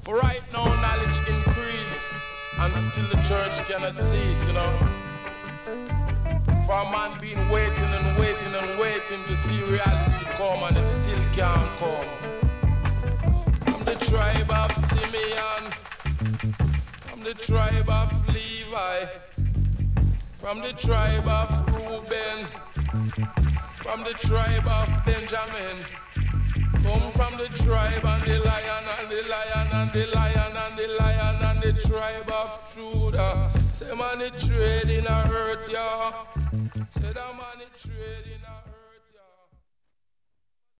For right now, knowledge increase, and still the church cannot see it, you know. For a man been waiting and waiting and waiting to see reality come, and it still can't come. I'm the tribe of Simeon, I'm the tribe of Levi, from the tribe of Reuben, from the tribe of Benjamin. Come from the tribe and the lion and the lion and the lion and the lion and the tribe of Judah. Say man, it trade in a earth, yeah. Say that man, it trade in a earth.